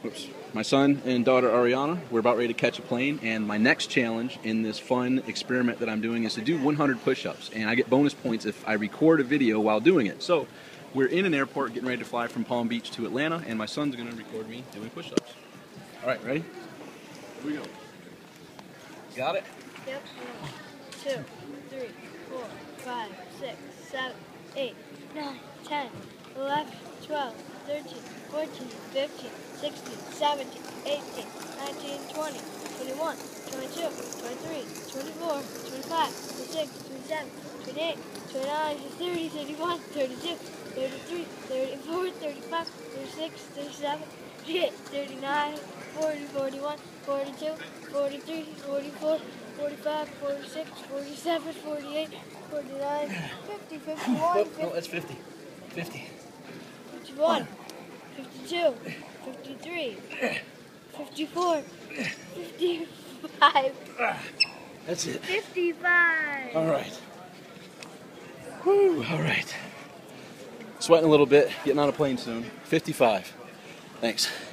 Oops. My son and daughter Ariana, we're about ready to catch a plane, and my next challenge in this fun experiment that I'm doing is to do 100 push-ups, and I get bonus points if I record a video while doing it. So we're in an airport getting ready to fly from Palm Beach to Atlanta, and my son's going to record me doing push-ups. All right, ready? Here we go. Got it? Yep. 1, 2, 3, 4, 5, 6, 7, 8, 9, 10, 11, 12, 13, 14, 15, 16, 17, 18, 19, 20, 21, 22, 23, 24, 25, 26, 27, 28, 29, 30, 31, 32, 33, 34, 35, 36, 37, 38, 39, 40, 41, 42, 43, 44, 45, 46, 47, 48, 49, 50, 51, No, that's 50. 50. 51, 52, 53, 54, 55, That's it. 55. All right. Whew, all right. Sweating a little bit, getting on a plane soon. 55. Thanks.